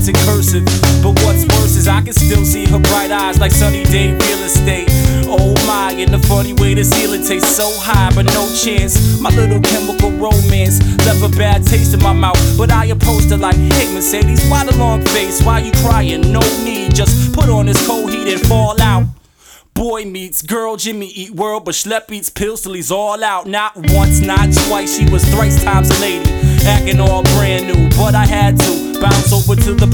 words in cursive. But what's worse is I can still see her bright eyes like sunny day real estate. Oh my, in the funny way the ceiling tastes so high, but no chance. My little chemical romance left a bad taste in my mouth, but I approached her like, hey Mercedes, why the long face? Why you crying? No need, just put on this cold heat and fall out. Boy meets girl, Jimmy eat world, but Schlepp eats pills till he's all out. Not once, not twice, she was thrice times a lady, acting all brand new, but I had to bounce over to the